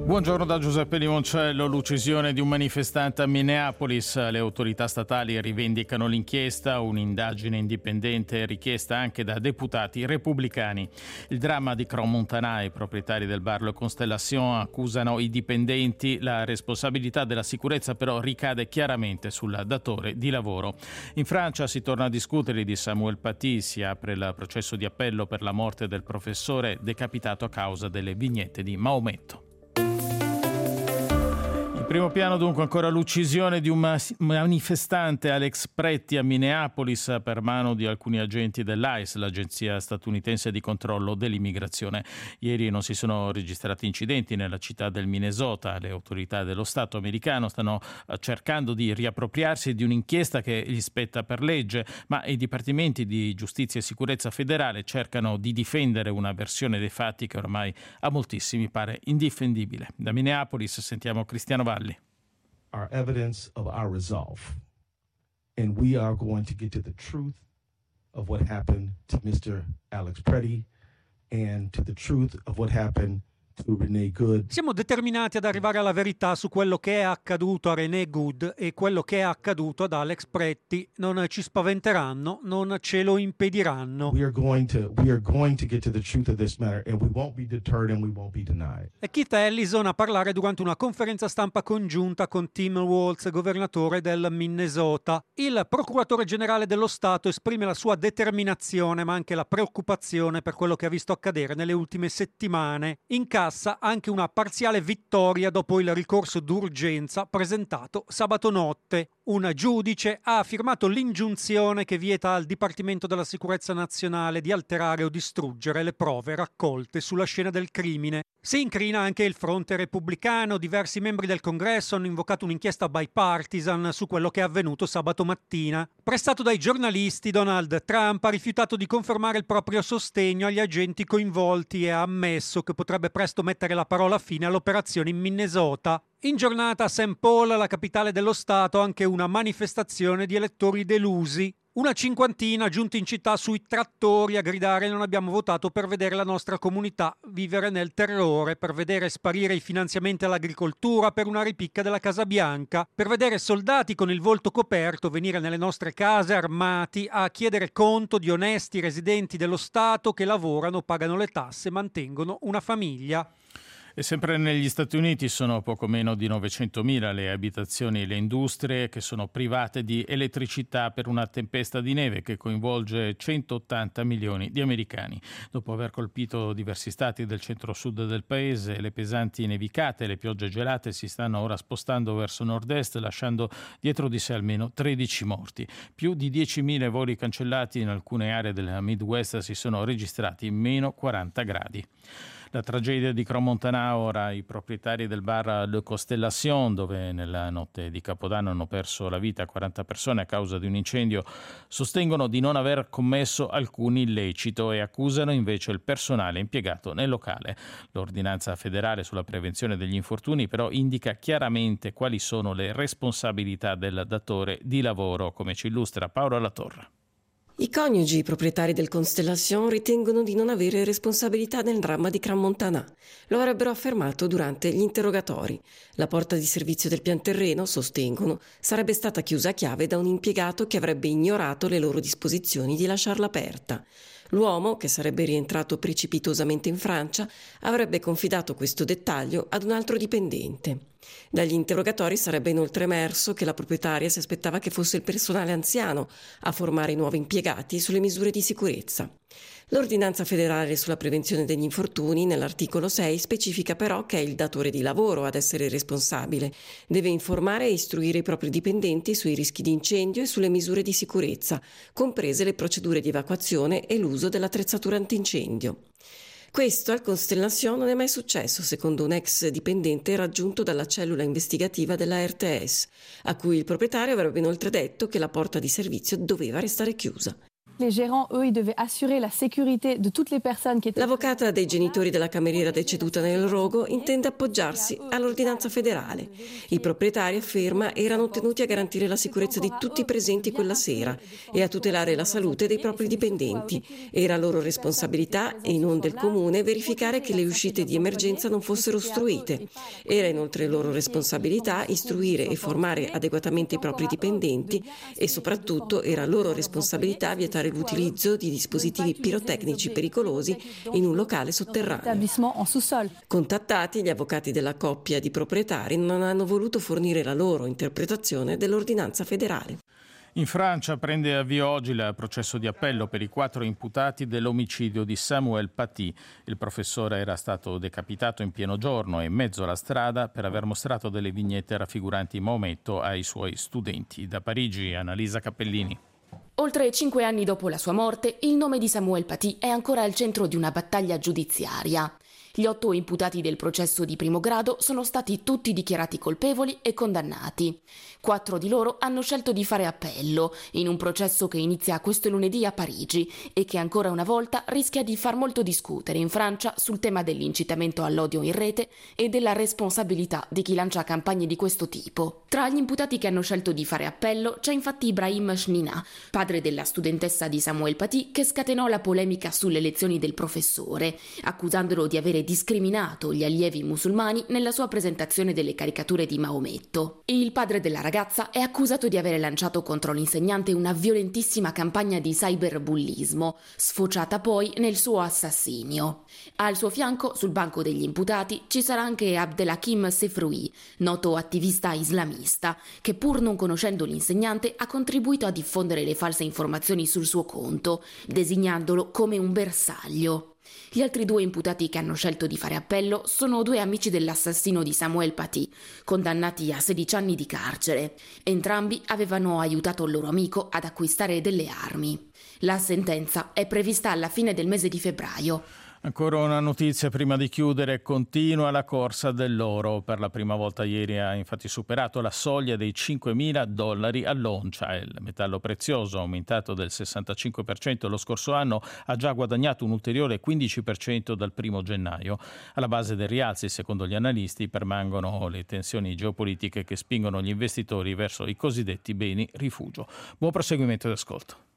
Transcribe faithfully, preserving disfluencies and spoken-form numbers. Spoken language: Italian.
Buongiorno da Giuseppe Limoncello. L'uccisione di un manifestante a Minneapolis. Le autorità statali rivendicano l'inchiesta, un'indagine indipendente richiesta anche da deputati repubblicani. Il dramma di Crans-Montana. I proprietari del bar Le Constellation accusano i dipendenti. La responsabilità della sicurezza però ricade chiaramente sul datore di lavoro. In Francia si torna a discutere di Samuel Paty. Si apre il processo di appello per la morte del professore decapitato a causa delle vignette di Maometto. Primo piano dunque ancora l'uccisione di un manifestante, Alex Pretti, a Minneapolis per mano di alcuni agenti dell'I C E, l'agenzia statunitense di controllo dell'immigrazione. Ieri non si sono registrati incidenti nella città del Minnesota. Le autorità dello Stato americano stanno cercando di riappropriarsi di un'inchiesta che gli spetta per legge, ma i dipartimenti di giustizia e sicurezza federale cercano di difendere una versione dei fatti che ormai a moltissimi pare indifendibile. Da Minneapolis sentiamo Cristiano Valli. Our evidence of our resolve. And we are going to get to the truth of what happened to Mister Alex Pretti and to the truth of what happened to Renee Good. Siamo determinati ad arrivare alla verità su quello che è accaduto a Renee Good e quello che è accaduto ad Alex Pretti. Non ci spaventeranno, non ce lo impediranno. We are going to we are going to get to the truth of this matter and we won't be deterred and we won't be denied. È Keith Ellison a parlare durante una conferenza stampa congiunta con Tim Walz, governatore del Minnesota. Il procuratore generale dello Stato esprime la sua determinazione ma anche la preoccupazione per quello che ha visto accadere nelle ultime settimane. In caso anche una parziale vittoria dopo il ricorso d'urgenza presentato sabato notte. Un giudice ha firmato l'ingiunzione che vieta al Dipartimento della Sicurezza Nazionale di alterare o distruggere le prove raccolte sulla scena del crimine. Si incrina anche il fronte repubblicano. Diversi membri del Congresso hanno invocato un'inchiesta bipartisan su quello che è avvenuto sabato mattina. Pressato dai giornalisti, Donald Trump ha rifiutato di confermare il proprio sostegno agli agenti coinvolti e ha ammesso che potrebbe presto mettere la parola fine all'operazione in Minnesota. In giornata a Saint Paul, la capitale dello Stato, anche una manifestazione di elettori delusi. Una cinquantina giunti in città sui trattori a gridare: non abbiamo votato per vedere la nostra comunità vivere nel terrore, per vedere sparire i finanziamenti all'agricoltura, per una ripicca della Casa Bianca, per vedere soldati con il volto coperto venire nelle nostre case armati a chiedere conto di onesti residenti dello Stato che lavorano, pagano le tasse, mantengono una famiglia. E sempre negli Stati Uniti sono poco meno di novecentomila le abitazioni e le industrie che sono private di elettricità per una tempesta di neve che coinvolge centottanta milioni di americani. Dopo aver colpito diversi stati del centro-sud del paese, le pesanti nevicate e le piogge gelate si stanno ora spostando verso nord-est, lasciando dietro di sé almeno tredici morti. Più di diecimila voli cancellati. In alcune aree del Midwest si sono registrati meno quaranta gradi. La tragedia di Crans-Montana. Ora i proprietari del bar Le Constellation, dove nella notte di Capodanno hanno perso la vita quaranta persone a causa di un incendio, sostengono di non aver commesso alcun illecito e accusano invece il personale impiegato nel locale. L'ordinanza federale sulla prevenzione degli infortuni però indica chiaramente quali sono le responsabilità del datore di lavoro, come ci illustra Paola Latorre. I coniugi proprietari del Constellation ritengono di non avere responsabilità nel dramma di Crans-Montana. Lo avrebbero affermato durante gli interrogatori. La porta di servizio del pian terreno, sostengono, sarebbe stata chiusa a chiave da un impiegato che avrebbe ignorato le loro disposizioni di lasciarla aperta. L'uomo, che sarebbe rientrato precipitosamente in Francia, avrebbe confidato questo dettaglio ad un altro dipendente. Dagli interrogatori sarebbe inoltre emerso che la proprietaria si aspettava che fosse il personale anziano a formare i nuovi impiegati sulle misure di sicurezza. L'ordinanza federale sulla prevenzione degli infortuni, nell'articolo sei, specifica però che è il datore di lavoro ad essere responsabile. Deve informare e istruire i propri dipendenti sui rischi di incendio e sulle misure di sicurezza, comprese le procedure di evacuazione e l'uso dell'attrezzatura antincendio. Questo al Constellation non è mai successo, secondo un ex dipendente raggiunto dalla cellula investigativa della R T S, a cui il proprietario avrebbe inoltre detto che la porta di servizio doveva restare chiusa. L'avvocata dei genitori della cameriera deceduta nel rogo intende appoggiarsi all'ordinanza federale. I proprietari, afferma, erano tenuti a garantire la sicurezza di tutti i presenti quella sera e a tutelare la salute dei propri dipendenti. Era loro responsabilità e non del comune verificare che le uscite di emergenza non fossero ostruite. Era inoltre loro responsabilità istruire e formare adeguatamente i propri dipendenti e soprattutto era loro responsabilità vietare l'utilizzo di dispositivi pirotecnici pericolosi in un locale sotterraneo. Contattati, gli avvocati della coppia di proprietari non hanno voluto fornire la loro interpretazione dell'ordinanza federale. In Francia prende avvio oggi il processo di appello per i quattro imputati dell'omicidio di Samuel Paty. Il professore era stato decapitato in pieno giorno e in mezzo alla strada per aver mostrato delle vignette raffiguranti Maometto ai suoi studenti. Da Parigi, Annalisa Cappellini. Oltre cinque anni dopo la sua morte, il nome di Samuel Paty è ancora al centro di una battaglia giudiziaria. Gli otto imputati del processo di primo grado sono stati tutti dichiarati colpevoli e condannati. Quattro di loro hanno scelto di fare appello in un processo che inizia questo lunedì a Parigi e che ancora una volta rischia di far molto discutere in Francia sul tema dell'incitamento all'odio in rete e della responsabilità di chi lancia campagne di questo tipo. Tra gli imputati che hanno scelto di fare appello c'è infatti Ibrahim Chnina, padre della studentessa di Samuel Paty, che scatenò la polemica sulle lezioni del professore, accusandolo di avere discriminato gli allievi musulmani nella sua presentazione delle caricature di Maometto. Il padre della ragazza è accusato di avere lanciato contro l'insegnante una violentissima campagna di cyberbullismo, sfociata poi nel suo assassinio. Al suo fianco, sul banco degli imputati, ci sarà anche Abdelhakim Sefroui, noto attivista islamista, che pur non conoscendo l'insegnante ha contribuito a diffondere le false informazioni sul suo conto, designandolo come un bersaglio. Gli altri due imputati che hanno scelto di fare appello sono due amici dell'assassino di Samuel Paty, condannati a sedici anni di carcere. Entrambi avevano aiutato il loro amico ad acquistare delle armi. La sentenza è prevista alla fine del mese di febbraio. Ancora una notizia prima di chiudere: continua la corsa dell'oro. Per la prima volta ieri ha infatti superato la soglia dei cinquemila dollari all'oncia. Il metallo prezioso, aumentato del sessantacinque per cento lo scorso anno, ha già guadagnato un ulteriore quindici per cento dal primo gennaio. Alla base del rialzo, secondo gli analisti, permangono le tensioni geopolitiche che spingono gli investitori verso i cosiddetti beni rifugio. Buon proseguimento d'ascolto.